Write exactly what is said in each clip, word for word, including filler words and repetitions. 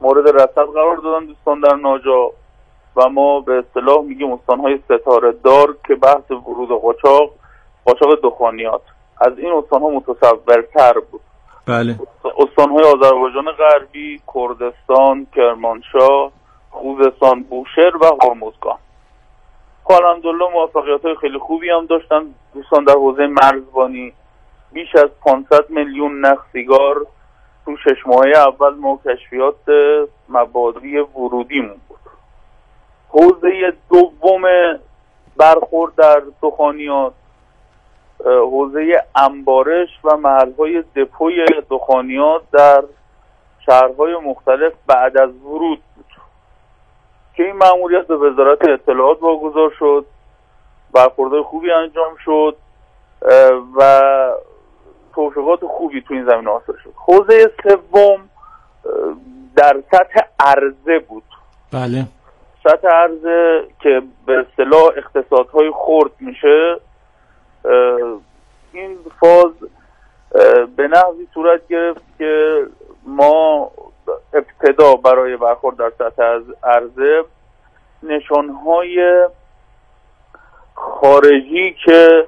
مورد رصد قرار دادن دوستان در ناجا و ما به اصطلاح میگیم استانهای ستاره دار که بحث ورود قاچاق قاچاق دخانیات از این استانها متصورتر بود. بله. استانهای آذربایجان غربی، کردستان، کرمانشاه، خوزستان، بوشهر و هرمزگان. الحمدلله موفقیت‌های خیلی خوبی هم داشتن دوستان در حوزه مرزبانی. بیش از پانصد میلیون نخ سیگار تو شش ماهه اول ما کشفیات مبادی ورودیمون بود. حوزه دوم برخورد در دخانیات حوزه انبارش و محل‌های دپوی دخانیات در شهرهای مختلف بعد از ورود بود که این مأموریت به وزارت اطلاعات واگذار شد. برخوردهای خوبی انجام شد و توافقات خوبی تو این زمینه حاصل شد. حوزه سوم در سطح عرضه بود. بله. سطح عرضه که به اصطلاح اقتصادهای خرد میشه، این فاز به نحوی صورت گرفت که ما ابتدا برای برخورد در سطح عرضه نشانهای خارجی که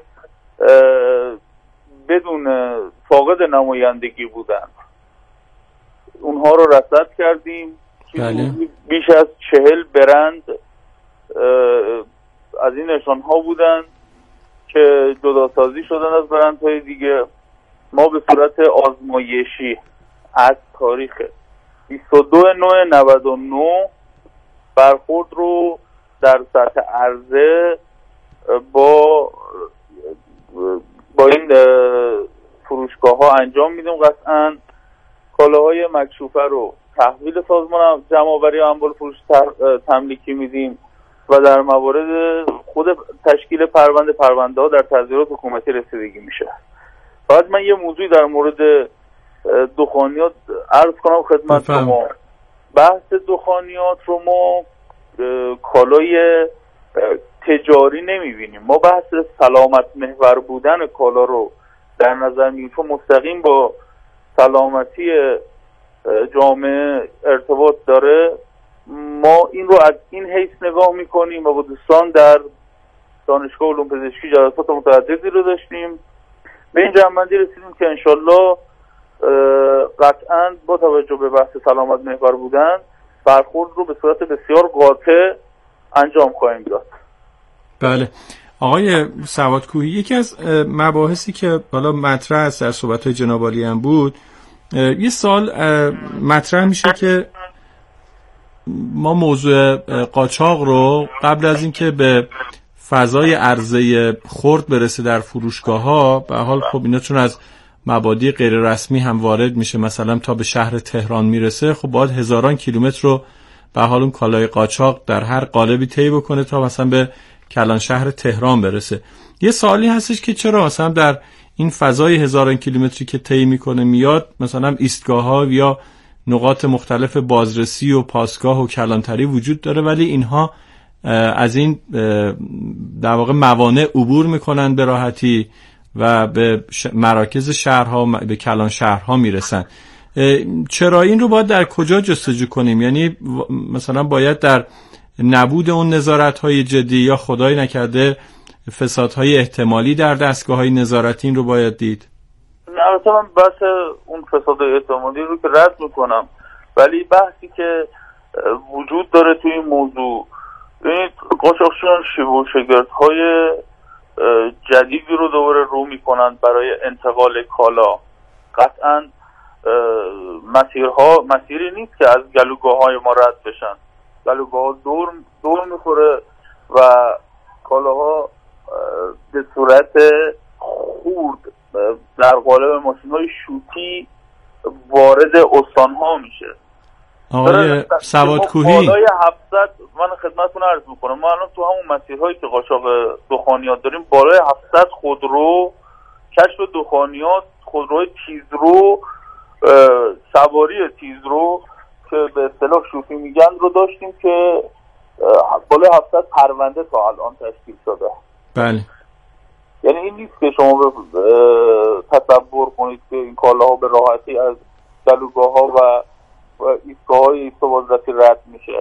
بدون فاقد نمایندگی بودن اونها رو رصد کردیم. بله. بیش از چهل برند از این نشانها بودن که جداسازی شدن از برندهای دیگه. ما به صورت آزمایشی از تاریخ بیست و دو نوامبر نود و نه برخورد رو در سطح عرضه با با این فروشگاه ها انجام میدیم. قطعا کالاهای مکشوفه رو تحویل سازمان جمع‌آوری انبار فروش تملیکی میدیم و در موارد خود تشکیل پرونده پرونده ها در تظاهرات حکومتی رسیدگی میشه. فقط من یه موضوعی در مورد دخانیات عرض کنم خدمت شما. بحث دخانیات رو ما کالای تجاری نمیبینیم. ما بحث سلامت محور بودن کالا رو در نظر میگیریم چون مستقیم با سلامتی جامعه ارتباط داره. ما این رو از این حیث نگاه میکنیم و با دوستان در دانشگاه علوم پزشکی جلسات متعددی رو داشتیم. به این جمع‌بندی رسیدیم که انشالله قطعاً با توجه به بحث سلامت محور بودن برخورد رو به صورت بسیار قاطع انجام خواهیم داد. بله. آقای سوادکوهی، یکی از مباحثی که بالا مطرح است در صحبت‌های جناب عالی هم بود، یه سال مطرح میشه که ما موضوع قاچاق رو قبل از اینکه به فضای عرضه خرد برسه در فروشگاه‌ها، به حال خب اینا چون از مبادی غیر رسمی هم وارد میشه، مثلا تا به شهر تهران میرسه، خب باید هزاران کیلومتر رو به حال اون کالای قاچاق در هر قالبی طی بکنه تا مثلا به کلان شهر تهران برسه. یه سوالی هستش که چرا مثلا در این فضای هزاران کیلومتری که طی میکنه میاد مثلا ایستگاه‌ها یا نقاط مختلف بازرسی و پاسگاه و کلانتری وجود داره ولی اینها از این در واقع موانع عبور میکنن به راحتی و به مراکز شهرها، به کلان شهرها میرسن. چرا این رو باید در کجا جستجو کنیم؟ یعنی مثلا باید در نبود اون نظارت‌های جدی یا خدای نکرده فسادهای احتمالی در دستگاه‌های نظارتی این رو باید دید؟ البته من بحث اون فسادهای احتمالی رو که رد میکنم، ولی بحثی که وجود داره توی این موضوع، این قاچاقچیان شیوه و شگردهای جدیدی رو دوباره رو میکنن برای انتقال کالا. قطعا مسیرها مسیری نیست که از گلوگاه‌های ما رد بشن. گلوگاه دور دور میخوره و کالاها به صورت خورد در قالب ماشین‌های شوتی وارد استان‌ها میشه. آقای سوادکوهی، بالای هفتصد، من خدمتتون عرض میکنم، ما الان تو همون مسیرهایی که قاچاق دخانیات داریم بالای هفتصد خودرو، کشف دخانیات، خودروهای تیزرو، سواری تیزرو که به اصطلاح شوخی میگن رو داشتیم که بالای هفتصد پرونده تا الان تشکیل شده. بله. یعنی این نیست که شما تصور کنید که این کالاها به راحتی از گلوگاه‌ها و و دستگاه‌های ایست و بازرسی رد میشه.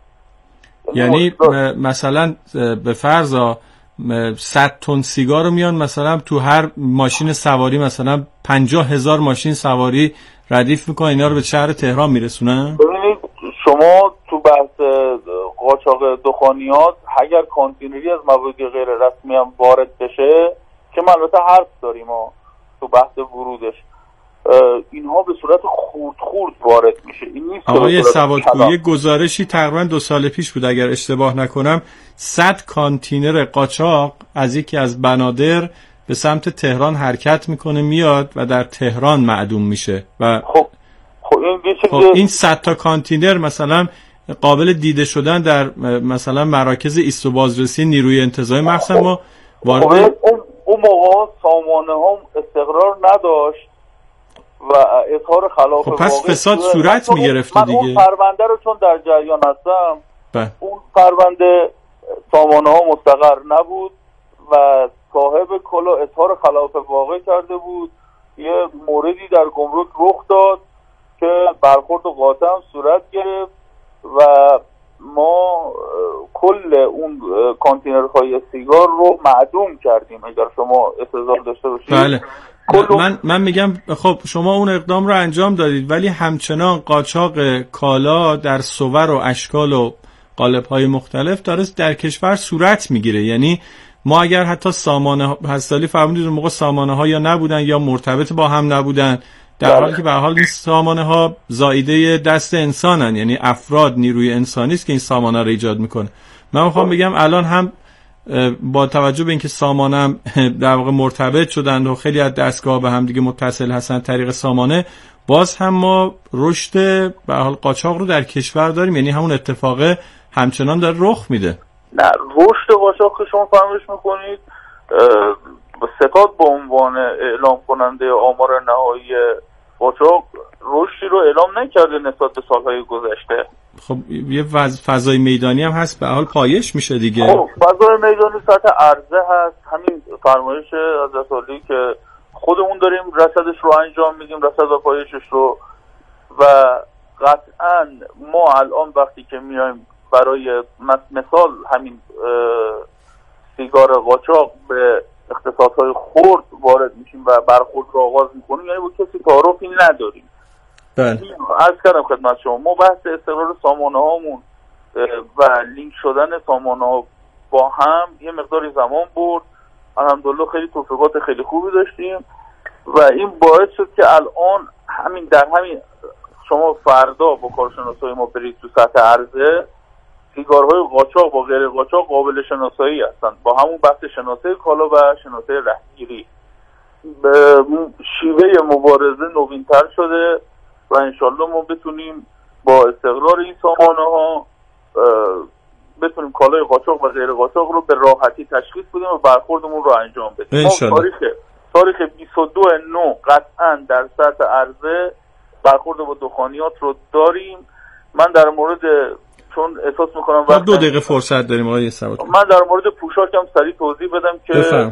یعنی مثلا به فرض صد تن سیگار رو میان مثلا تو هر ماشین سواری مثلا پنجاه هزار ماشین سواری ردیف میکنن، اینا رو به شهر تهران میرسونن. ببینید شما تو بحث قاچاق دخانیات اگر کانتینری از مواد غیر رسمی هم وارد بشه که ما البته حرف داریم ما تو بحث ورودش، اینها به صورت خورد خورد وارد میشه. این نیست. آقای سوادکویی گزارشی تقریبا دو سال پیش بود اگر اشتباه نکنم، صد کانتینر قاچاق از یکی از بنادر به سمت تهران حرکت میکنه میاد و در تهران معدوم میشه و خب خب این خب این صد تا کانتینر مثلا قابل دیده شدن در مثلا مراکز ایست و بازرسی نیروی انتزاعی مخصوصا ما وارد خب اون اون موقع سامانه ها استقرار نداشت و اظهار خلاف خب پس فساد صورت میگرفته دیگه. من اون پرونده رو چون در جریان هستم به. اون پرونده سامانه ها مستقر نبود و صاحب کلا اظهار خلاف واقع کرده بود. یه موردی در گمرک رخ داد که برخورد قاطع هم صورت گرفت و ما کل اون کانتینرهای سیگار رو معدوم کردیم. اگر شما استدلال داشته باشید. بله. من من میگم خب شما اون اقدام رو انجام دادید ولی همچنان قاچاق کالا در صور و اشکال و قالب‌های مختلف داره در کشور صورت میگیره. یعنی ما اگر حتی سامانه هستالی فرمودید اون موقع سامانه ها یا نبودن یا مرتبط با هم نبودن، در حالی که به هر حال این سامانه ها زائیده دست انسانن، یعنی افراد نیروی انسانی است که این سامانه رو ایجاد میکنه. من میخوام بگم الان هم با توجه به اینکه سامانه هم در واقع مرتبط شدن و خیلی از دستگاه به هم دیگه متصل هستن طریق سامانه، باز هم ما رشد به هر حال قاچاق رو در کشور داریم، یعنی همون اتفاق همچنان داره رخ میده. نه رشد قاچاق که شما فرمایش میکنید، ستاد به عنوان اعلام کننده آمار نهایی قاچاق رشدی رو اعلام نکرده نسبت به سالهای گذشته. خب یه فضای میدانی هم هست، به حال پایش میشه دیگه. خب فضای میدانی سطح عرضه هست، همین فرمایش حضرت عالی که خودمون داریم رصدش رو انجام میدیم، رصد و پایشش رو، و قطعا ما الان وقتی که میایم برای مثال همین سیگار قاچاق به اقتصادهای خرد وارد میشیم و برخورد رو آغاز میکنیم، یعنی با کسی تعارفی نداریم. بله. عرض کردم خدمت شما ما بحث استقرار سامانه هامون و لینک شدن سامانه ها با هم یه مقداری زمان برد. الحمدلله خیلی توفیقات خیلی خوبی داشتیم و این باعث شد که الان همین در همین شما فردا با کارشناسای ما برید تو سطح عرضه، سیگارهای قاچاق با غیر قاچاق قابل شناسایی هستن با همون بحث شناسایی کالا و شناسایی رهگیری. شیوه مبارزه نوین‌تر شده و انشالله ما بتونیم با استقرار این سامانه ها بتونیم کالای قاچاق و غیر قاچاق رو به راحتی تشخیص بدیم و برخوردمون رو انجام بدیم. ما تاریخ تاریخ بیست و دو نه قطعا در سطح عرضه برخورد با دخانیات رو داریم. من در مورد چون احساس میکنم وقت دو دقیقه فرصت داریم آقای سواد، من در مورد پوشاک هم سریع توضیح بدم که بفرم.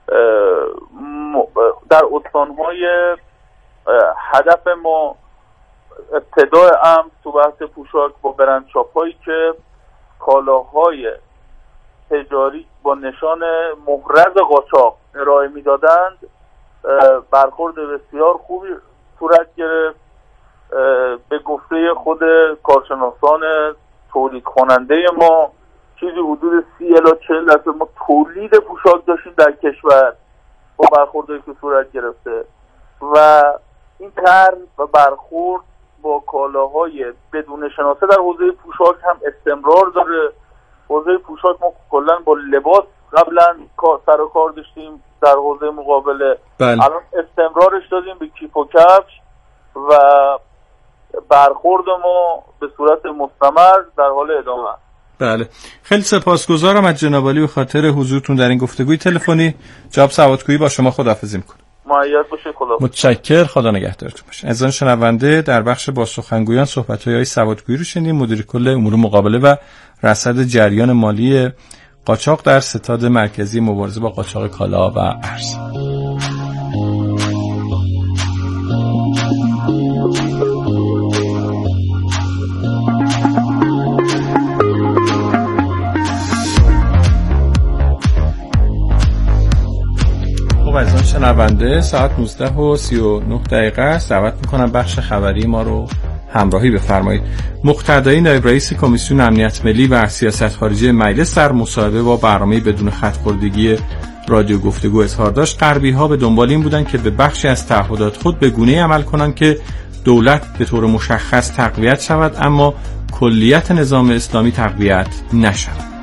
در استانهای هدف ما ابتدای امر تو بحث پوشاک با برند شاپ هایی که کالاهای تجاری با نشان محرز قاچاق ارائه میدادند برخورد بسیار خوبی صورت گرفت. به گفته خود کارشناسان تولید کننده ما چیزی حدود سی الی چهل درصد ما تولید پوشاک داشتیم در کشور با برخوردی که صورت گرفته و این طرح و برخورد با کالاهای بدون شناسه در حوزه پوشاک هم استمرار داره. حوزه پوشاک ما کلا با لباس قبلا سر و کار داشتیم در حوزه مقابله، بله. الان استمرارش دادیم به کیف و کفش و برخورد ما به صورت مستمر در حال ادامه است. بله خیلی سپاسگزارم از جناب عالی به خاطر حضورتون در این گفتگوی تلفنی. جناب سوادکویی با شما خداحافظی میکنم. مایت باشه. خدا متشکر. خدا نگهدارتون باشه. عزیزان شنونده در بخش با سخنگویان صحبت‌های آقای سوادکویی رو شنیدیم، مدیر کل امور مقابله و رصد جریان مالی قاچاق در ستاد مرکزی مبارزه با قاچاق کالا و ارز. شنونده، ساعت نوزده و سی و نه دقیقه است. دعوت میکنم بخش خبری ما رو همراهی بفرمایید. مقتدی نایب رئیس کمیسیون امنیت ملی و سیاست خارجی مجلس در مصاحبه با برنامه بدون خط‌خوردگی رادیو گفتگو اظهار داشت غربی‌ها به دنبال این بودند که به بخشی از تعهدات خود به گونه‌ای عمل کنند که دولت به طور مشخص تقویت شود اما کلیت نظام اسلامی تقویت نشود.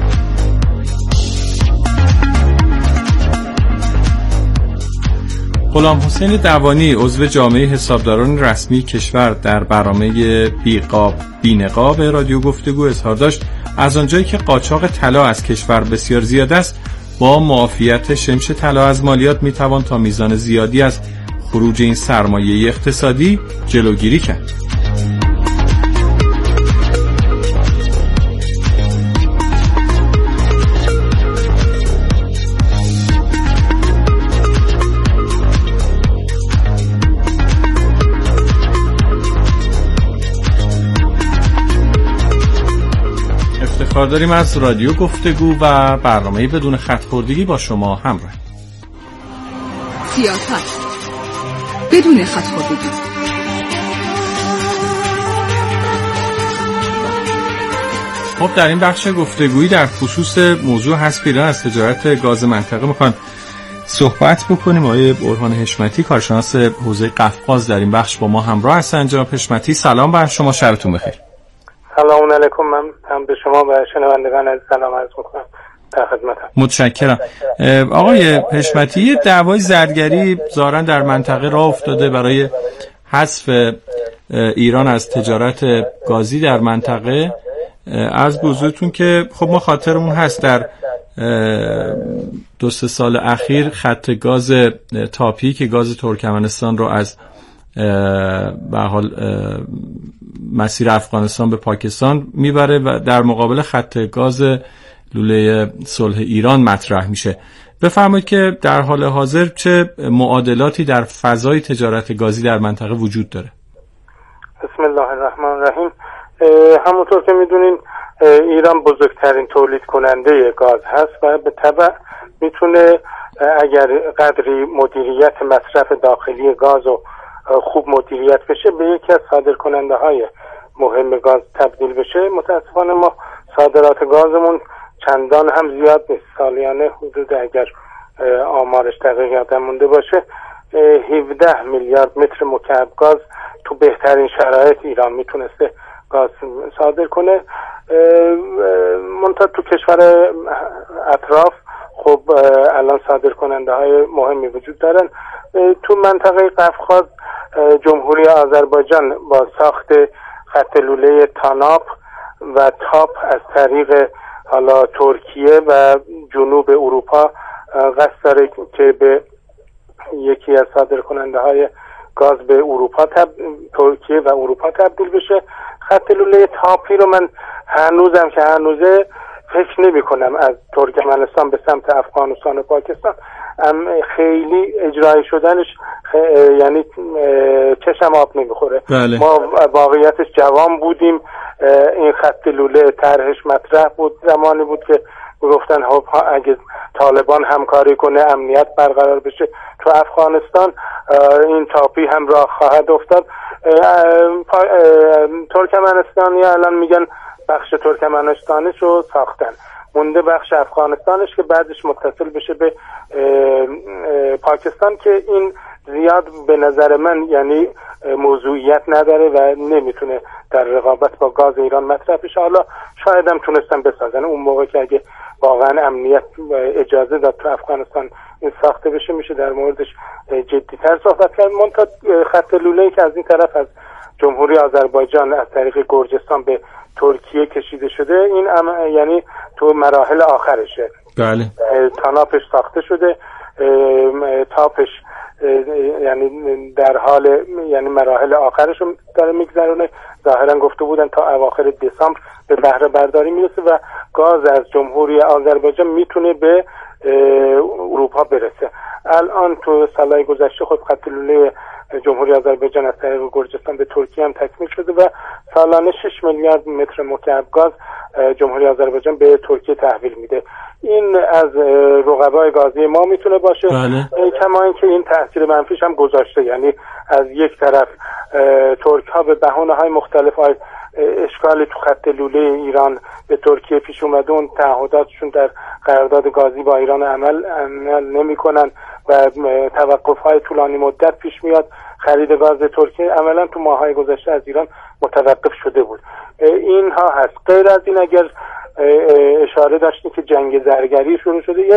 غلام حسین دوانی عضو جامعه حسابداران رسمی کشور در برنامه بیقاب بینقاب رادیو گفتگو اظهار داشت از آنجایی که قاچاق طلا از کشور بسیار زیاد است، با معافیت شمش طلا از مالیات میتوان تا میزان زیادی از خروج این سرمایه اقتصادی جلوگیری کرد. افتخار داریم از رادیو گفتگو و برنامه بدون خط‌خوردگی با شما همراه. سیاست بدون خط‌خوردگی. خب در این بخش گفتگویی در خصوص موضوع حذف ایران از تجارت گاز منطقه میخوان صحبت بکنیم. آقای برهان حشمتی کارشناس حوزه قفقاز در این بخش با ما همراه هستند. جناب حشمتی سلام بر شما، شبتون بخیر. سلام علیکم، من هم به شما و شنوندگان عزیز سلام عرض می‌کنم. در خدمتم. متشکرم. آقای حشمتی، دعوای زرگری ظاهراً در منطقه راه افتاده برای حذف ایران از تجارت گازی در منطقه. از بزرگتون که خب ما خاطرمون هست در دو سه سال اخیر خط گاز تاپی که گاز ترکمنستان رو از به حال مسیر افغانستان به پاکستان میبره و در مقابل خط گاز لوله صلح ایران مطرح میشه. بفرمایید که در حال حاضر چه معادلاتی در فضای تجارت گازی در منطقه وجود داره؟ بسم الله الرحمن الرحیم. همونطور که میدونین ایران بزرگترین تولید کننده گاز هست و به تبع میتونه اگر قدری مدیریت مصرف داخلی گاز و خوب مدیریت بشه به یکی از صادر کننده های مهم گاز تبدیل بشه. متاسفانه ما صادرات گازمون چندان هم زیاد نیست. سالیانه حدود اگر آمارش دقیق یادم مونده باشه هفده میلیارد متر مکعب گاز تو بهترین شرایط ایران میتونسته گاز صادر کنه. منتها تو کشور اطراف خب الان صادر کننده های مهمی وجود دارن. تو منطقه قفقاز جمهوری آذربایجان با ساخت خط لوله تاناپ و تاپ از طریق حالا ترکیه و جنوب اروپا قصد داره که به یکی از صادر کننده های گاز به اروپا تب... ترکیه و اروپا تبدیل بشه. خط لوله تاپی رو من هنوزم که هنوزه فکر نمی کنم از ترکمنستان به سمت افغانستان و پاکستان خیلی اجرایی شدنش خ... یعنی چشم آب نمیخوره. بله. ما واقعیتش جوان بودیم، این خط لوله طرحش مطرح بود، زمانی بود که گفتن ها اگه طالبان همکاری کنه امنیت برقرار بشه تو افغانستان این تاپی هم راه خواهد افتاد. ترکمنستانی الان میگن بخش ترکمنستانش رو ساختن، مونده بخش افغانستانش که بعدش متصل بشه به پاکستان که این زیاد به نظر من یعنی موضوعیت نداره و نمیتونه در رقابت با گاز ایران مطرح بشه. حالا شاید هم تونستن بسازن اون موقع که اگه واقعا امنیت اجازه داد تو افغانستان این ساخته بشه میشه در موردش جدی‌تر صحبت کرد. منتها خط لوله‌ای که از این طرف از جمهوری آذربایجان از طریق گرجستان به ترکیه کشیده شده این ام... یعنی تو مراحل آخرشه. بله. تاناپش ساخته شده، تاپش یعنی در حال یعنی مراحل آخرش رو داره میگذرونه. ظاهرا گفته بودن تا اواخر دسامبر به بهره برداری میرسه و گاز از جمهوری آذربایجان میتونه به اروپا برسه. الان تو سالهای گذشته خود خط لوله جمهوری آذربایجان از طریق گرجستان به ترکیه هم تکمیل شده و سالانه شش میلیارد متر مکعب گاز جمهوری آذربایجان به ترکیه تحویل میده. این از رقبای گازی ما میتونه باشه. بله. کما اینکه این تاثیر منفیش هم گذاشته، یعنی از یک طرف ترک ها به بهانه های مختلف های اشکال تو خط لوله ایران به ترکیه پیش اومده، اون تعهداتشون در قرارداد گازی با ایران عمل عمل نمی‌کنن و توقف‌های طولانی مدت پیش میاد. خرید گاز ترکیه عملاً تو ماه‌های گذشته از ایران متوقف شده بود. اینها هست. غیر از این اگر اشاره داشتیم که جنگ زرگری شروع شده، یه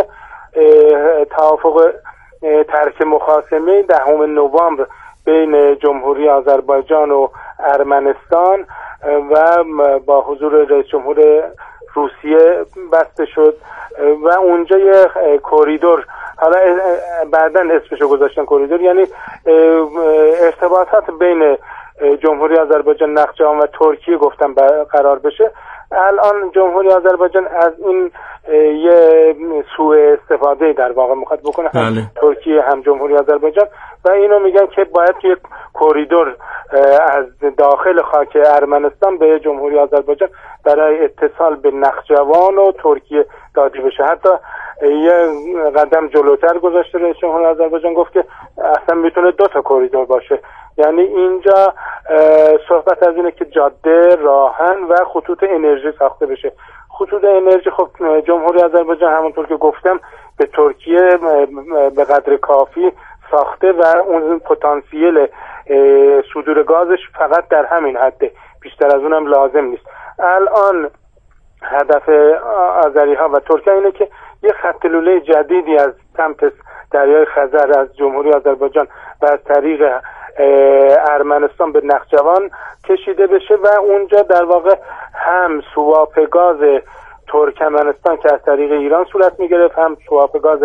توافق ترک مخاصمه دهم نوامبر بین جمهوری آذربایجان و ارمنستان و با حضور رئیس جمهور روسیه بسته شد و اونجا یه کوریدور، حالا بعداً اسمشو گذاشتن کوریدور، یعنی ارتباطات بین جمهوری آذربایجان نخجوان و ترکیه گفتم قرار بشه. الان جمهوری آذربایجان از این یه سوء استفاده در واقع میخواد بکنه، هم بله. ترکیه هم جمهوری آذربایجان، و اینو میگن که باید یک کوریدور از داخل خاک ارمنستان به جمهوری آذربایجان برای اتصال به نخجوان و ترکیه داده بشه. حتی یه قدم جلوتر گذاشته رئیس جمهوری آذربایجان، گفت که اصلا میتونه دو تا کوریدور باشه. یعنی اینجا صحبت از اینه که جاده، راهن و خطوط انرژی ساخته بشه. خطوط انرژی خب جمهوری آذربایجان همونطور که گفتم به ترکیه به قدر کافی ساخته و اون پتانسیل صدور گازش فقط در همین حده، بیشتر از اونم لازم نیست. الان هدف آذری ها و ترکیه اینه که یه خط لوله جدیدی از سمت دریای خزر از جمهوری آذربایجان و از طریق ارمنستان به نخجوان کشیده بشه و اونجا در واقع هم سواپ گاز ترکمنستان که از طریق ایران صورت میگرفت، هم سواپ گاز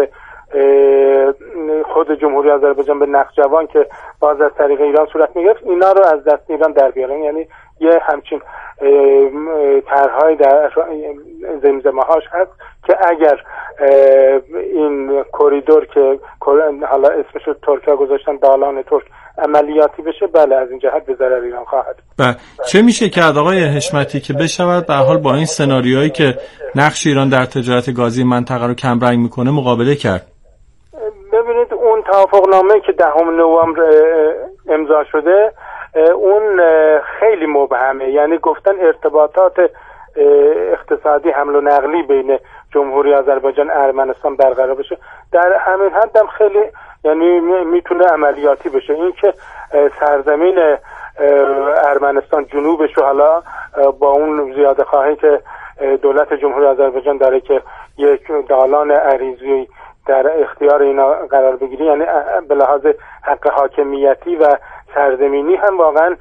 خود جمهوری آذربایجان به نخجوان که باز از طریق ایران صورت میگرفت، اینا رو از دست ایران در بیارن. یعنی یه همچین طرح‌های در زمزمه هاش هست که اگر این کوریدور که حالا اسمش رو ترکیه گذاشتن دالان ترک عملیاتی بشه، بله از این جهت به ضرر ایران خواهد. بله. چه میشه کرد آقای حشمتی که بشود به حال با این سناریویی که نقش ایران در تجارت گازی منطقه رو کم رنگ میکنه مقابله کرد؟ ببینید اون توافقنامه‌ای که دهم نوامبر امضا شده اون خیلی مبهمه، یعنی گفتن ارتباطات اقتصادی حمل و نقلی بین جمهوری آذربایجان ارمنستان برقرار بشه. در همین حد هم خیلی یعنی میتونه عملیاتی بشه. این که سرزمین ارمنستان جنوبش رو حالا با اون زیاده خواهی که دولت جمهوری آذربایجان داره که یک دالان عریضی در اختیار اینا قرار بگیری، یعنی به لحاظ حق حاکمیتی و سرزمینی هم واقعا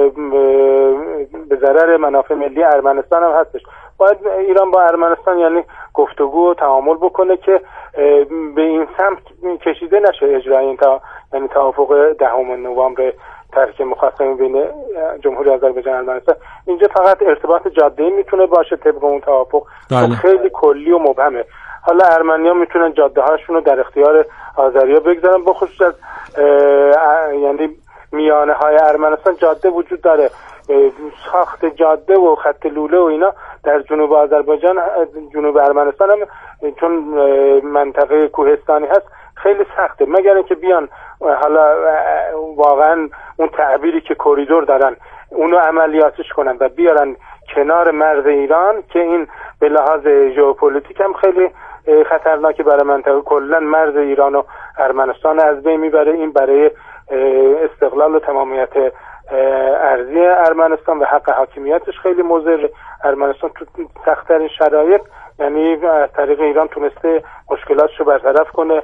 به ضرر منافع ملی ارمنستان هم هستش. باید ایران با ارمنستان یعنی گفتگو و تعامل بکنه که به این سمت کشیده نشه اجرای این تا یعنی توافق دهم نوامبر ترک مخاصمه بین جمهوری آذربایجان و ارمنستان. اینجا فقط ارتباط جاده‌ای میتونه باشه طبق اون توافق، خیلی کلی و مبهمه. حالا ارمنی‌ها میتونن جاده هاشون رو در اختیار آذری‌ها بگذارن، بخصوص از یعنی میانه های ارمنستان جاده وجود داره. ساخت جاده و خط لوله و اینا در جنوب آذربایجان، جنوب ارمنستان هم چون منطقه کوهستانی هست خیلی سخته، مگر اینکه بیان حالا واقعا اون تعبیری که کوریدور دارن اونو عملیاتش کنن و بیارن کنار مرز ایران که این به لحاظ ژئوپلیتیک هم خیلی خطرناکه برای منطقه. کلا مرز ایران و ارمنستان از بین میبره. این برای استقلال و تمامیت ارضی ارمنستان و حق حاکمیتش خیلی مضر. ارمنستان تو سخت‌ترین شرایط یعنی از طریق ایران تونسته مشکلاتش رو برطرف کنه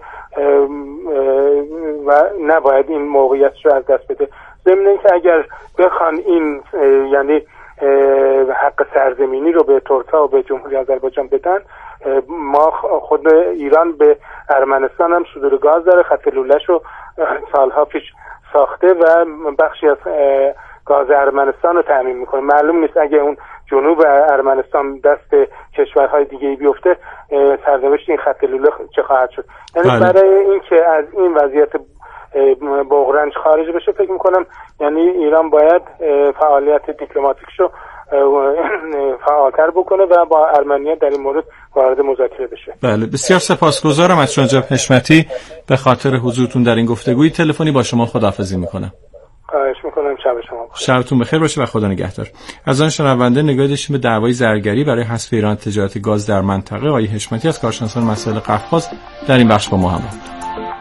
و نباید این موقعیتش رو از دست بده. ضمن اینکه اگر بخوان این یعنی حق سرزمینی رو به ترک‌ها و به جمهوری آذربایجان بدن، ما خود ایران به ارمنستان هم صدور گاز داره، خط لوله‌ش رو سالها پیش ساخته و بخشی از گاز ارمنستان رو تامین میکنه. معلوم نیست اگه اون جنوب ارمنستان دست کشورهای دیگه بیفته سرنوشت این خط لوله چه خواهد شد. یعنی برای اینکه از این وضعیت بغرنج خارج بشه فکر میکنم یعنی ایران باید فعالیت دیپلماتیکش رو فعالتر بکنه و با ارمنیا در این مورد وارد مذاکره بشه. بله، بسیار سپاسگزارم از شما جناب حشمتی به خاطر حضورتون در این گفتگوی تلفنی. با شما خداحافظی میکنم. خواهش میکنم. شب شما بخیر. شبتون بخیر باشه و خدا نگهدار. از آن شنونده نگاهی داشتیم به دعوای زرگری برای حذف ایران تجارت گاز در منطقه. آقای حشمتی از کارشناسان مسائل قفقاز در این بخش با ما همراه بود.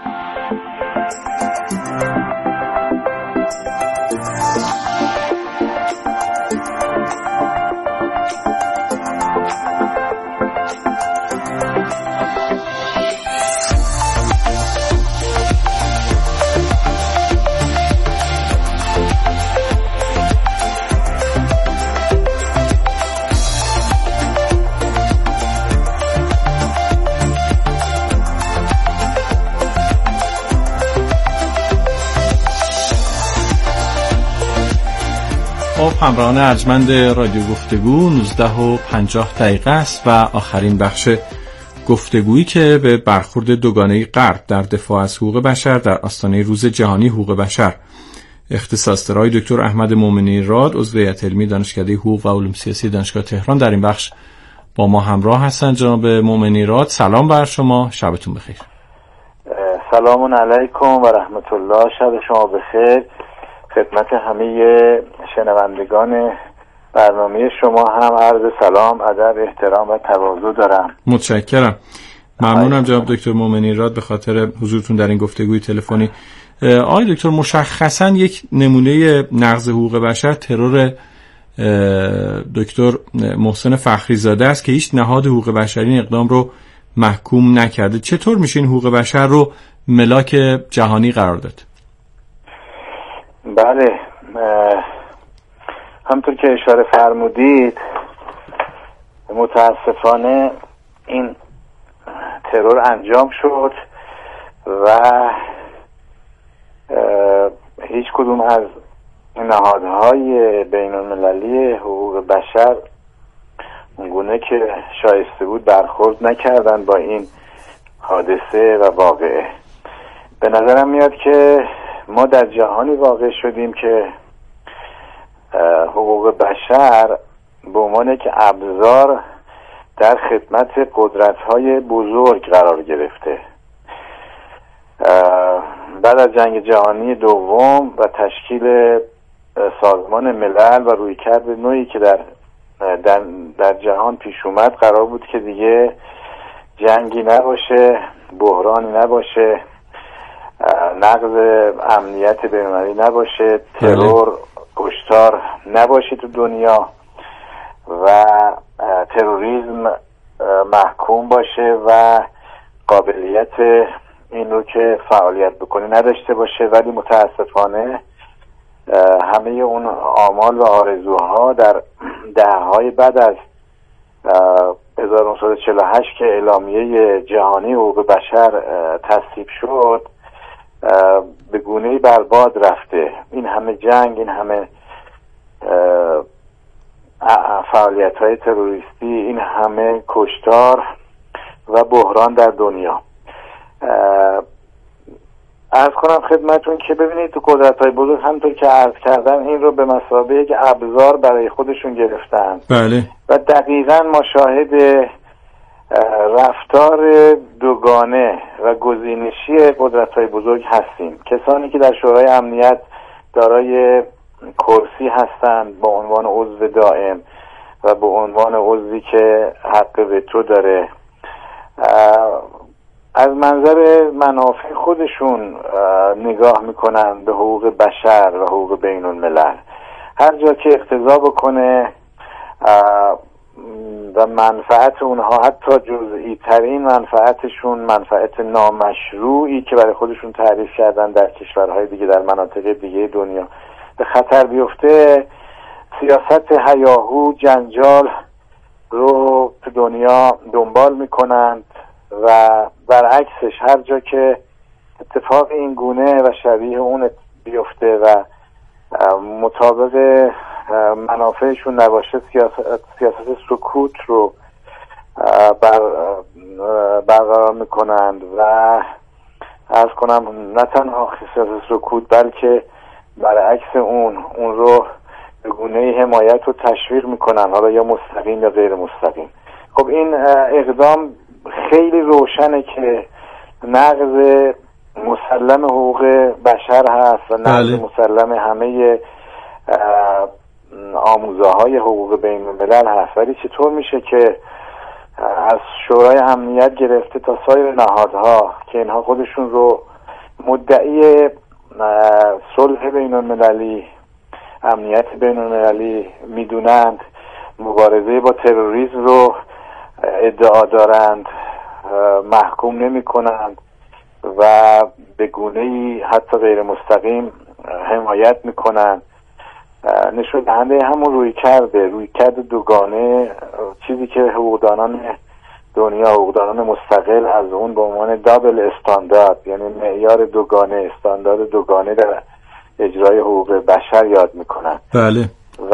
همراهان ارجمند رادیو گفتگو، نوزده و پنجاه دقیقه است و آخرین بخش گفتگویی که به برخورد دوگانه غرب در دفاع از حقوق بشر در آستانه روز جهانی حقوق بشر اختصاص داره. آقای دکتر احمد مومنی راد، عضو هیئت علمی دانشکده حقوق و علوم سیاسی دانشگاه تهران در این بخش با ما همراه هستند. جناب مومنی راد، سلام بر شما، شبتون بخیر. سلام علیکم و رحمت الله، شب شما بخیر. خدمت همه شنوندگان برنامه شما هم عرض سلام، ادب، احترام و تواضع دارم. متشکرم. ممنونم جناب دکتر مومنی راد به خاطر حضورتون در این گفتگوی تلفنی. آقای دکتر، مشخصاً یک نمونه نقض حقوق بشر ترور دکتر محسن فخریزاده است که هیچ نهاد حقوق بشری این اقدام رو محکوم نکرده. چطور میشه این حقوق بشر رو ملاک جهانی قرار داد؟ بله، همطور که اشاره فرمودید متاسفانه این ترور انجام شد و هیچ کدوم از نهادهای بین المللی حقوق بشر اونگونه که شایسته بود برخورد نکردن با این حادثه و واقعه. به نظرم میاد که ما در جهانی واقع شدیم که حقوق بشر به عنوان یک ابزار در خدمت قدرت‌های بزرگ قرار گرفته. بعد از جنگ جهانی دوم و تشکیل سازمان ملل و رویکرد نوعی که در در, در جهان پیش اومد، قرار بود که دیگه جنگی نباشه، بحرانی نباشه، نقض امنیت بین‌المللی نباشه، ترور، کشتار نباشه تو دنیا و تروریسم محکوم باشه و قابلیت این رو که فعالیت بکنه نداشته باشه. ولی متاسفانه همه اون آمال و آرزوها در دهه‌های بعد از هزار و نهصد و چهل و هشت که اعلامیه جهانی حقوق بشر تصویب شد به گونه‌ای برباد رفته. این همه جنگ، این همه فعالیت‌های تروریستی، این همه کشتار و بحران در دنیا. عرض کنم خدمتون که ببینید تو قدرت‌های بزرگ همونطور که عرض کردم این رو به مثابه یک ابزار برای خودشون گرفتن. بله. و دقیقاً ما شاهد رفتار دوگانه و گزینشی قدرت‌های بزرگ هستیم. کسانی که در شورای امنیت دارای کرسی هستند به عنوان عضو دائم و به عنوان عضوی که حق وتو داره، از منظر منافع خودشون نگاه میکنن به حقوق بشر و حقوق بین الملل. هر جا که اقتضا بکنه و منفعت اونها حتی جزئی ترین منفعتشون، منفعت نامشروعی که برای خودشون تعریف کردن در کشورهای دیگه، در مناطق دیگه دنیا به خطر بیفته، سیاست هیاهو جنجال رو تو دنیا دنبال میکنند و برعکسش هر جا که اتفاق این گونه و شبیه اون بیفته و مطابق منافعشون نباشه، سیاست, سیاست سکوت رو بر برقرار میکنند و عرض کنم نه تنها سیاست سکوت بلکه برعکس اون اون رو به گونه‌ای حمایت رو تشویق میکنن، حالا یا مستقیم یا غیر مستقیم. خب این اقدام خیلی روشنه که نقض مسلم حقوق بشر هست و نقض بله. مسلم همه آموزه های حقوق بین الملل هست. ولی چطور میشه که از شورای امنیت گرفته تا سایر نهادها که اینها خودشون رو مدعی صلح بین المللی، امنیت بین المللی میدونند، مبارزه با تروریسم رو ادعا دارند، محکوم نمی کنند و به گونه‌ای حتی غیر مستقیم حمایت می کنند، نشون دهنده همون روی کرده روی کرد دوگانه، چیزی که حقوقدانان دنیا، حقوقدانان مستقل از اون به عنوان دابل استاندارد، یعنی معیار دوگانه، استاندارد دوگانه در اجرای حقوق بشر یاد میکنن. بله. و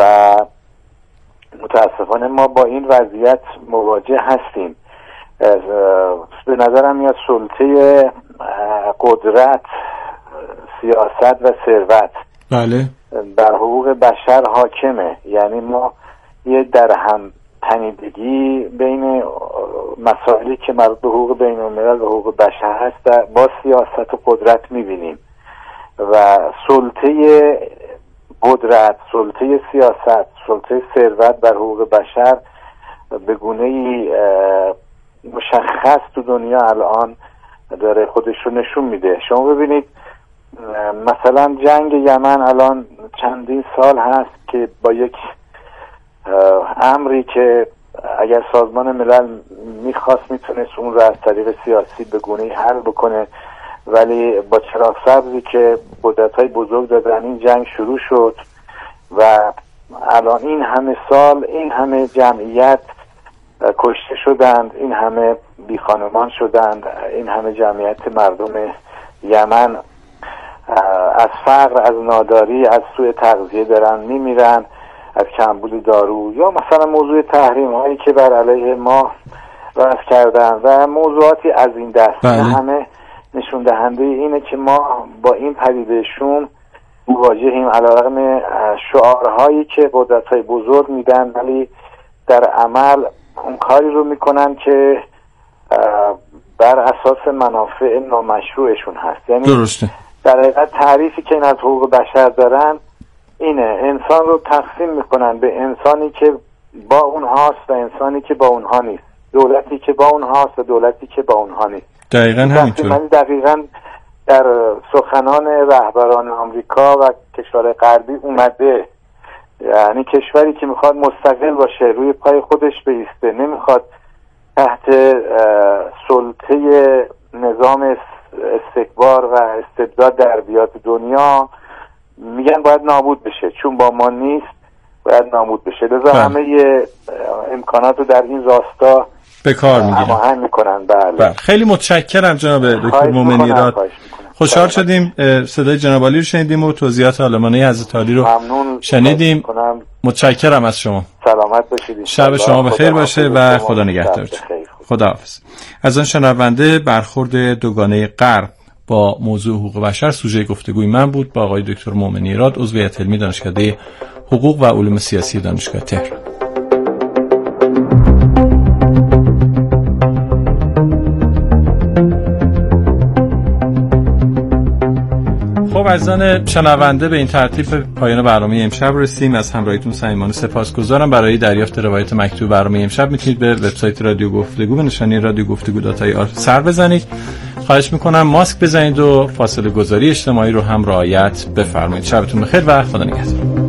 متاسفانه ما با این وضعیت مواجه هستیم. به نظرم میاد سلطه قدرت، سیاست و ثروت بله در حقوق بشر حاکمه. یعنی ما یه در هم تنیدگی بین مسائلی که مربوط به حقوق بین الملل و حقوق بشر هست با سیاست و قدرت میبینیم و سلطه قدرت، سلطه سیاست، سلطه ثروت بر حقوق بشر به گونه‌ای مشخص تو دنیا الان داره خودش رو نشون میده. شما ببینید مثلا جنگ یمن الان چندین سال هست که با یک امری که اگر سازمان ملل میخواست میتونست اون رو از طریق سیاسی به گونه‌ای حل بکنه، ولی با چراغ سبزی که قدرت‌های بزرگ دادن این جنگ شروع شد و الان این همه سال این همه جمعیت کشته شدند، این همه بی خانمان شدند، این همه جمعیت مردم یمن از فقر، از ناداری، از سوء تغذیه دارن میمیرن، از کمبود دارو، یا مثلا موضوع تحریم هایی که بر علیه ما وضع کردن و موضوعاتی از این دست. بله. همه نشون دهنده اینه که ما با این پدیدهشون مواجهیم، علیرغم شعارهایی که قدرت‌های بزرگ میدن، ولی در عمل اون کاری رو میکنن که بر اساس منافع نامشروعشون هست. یعنی درسته. در حقیقت تعریفی که این از حقوق بشر دارن اینه، انسان رو تقسیم میکنن به انسانی که با اونهاست و انسانی که با اونها نیست، دولتی که با اونهاست و دولتی که با اونها نیست. دقیقاً همینطور. دقیقاً در سخنان رهبران آمریکا و کشورهای غربی اومده. یعنی کشوری که میخواد مستقل باشه، روی پای خودش بایسته، نمیخواد تحت سلطه نظام استکبار و استبداد در بیاد دنیا، میگن باید نابود بشه، چون با ما نیست باید نابود بشه. لذا همه امکانات رو در این راستا به کار میگیرن، هماهنگ میکنن. بله. بله. خیلی متشکرم جناب دکتر مومن ایراد. خوشحال شدیم صدای جناب عالی رو شنیدیم و توضیحات عالمانه حضرت عالی رو شنیدیم. متشکرم از شما. سلامت باشید. شب شما بخیر باشه و خدا نگهدارتون. خداحافظ. از آن شنونده برخورد دوگانه غرب با موضوع حقوق بشر سوژه گفتگوی من بود با آقای دکتر مومن ایراد، عضو هیئت علمی دانشکده حقوق و علوم سیاسی دانشگاه تهران. خب عزیزان شنونده، به این ترتیب پایان برنامه امشب رسیدیم. از همراهیتون صمیمانه سپاسگزارم. برای دریافت روایت مکتوب برنامه امشب میتونید به وبسایت رادیو گفتگو به نشانی رادیو گفتگو دات آی آر سر بزنید. خواهش میکنم ماسک بزنید و فاصله گذاری اجتماعی رو هم رعایت بفرمایید. شبتون بخیر و خدا نگهدار.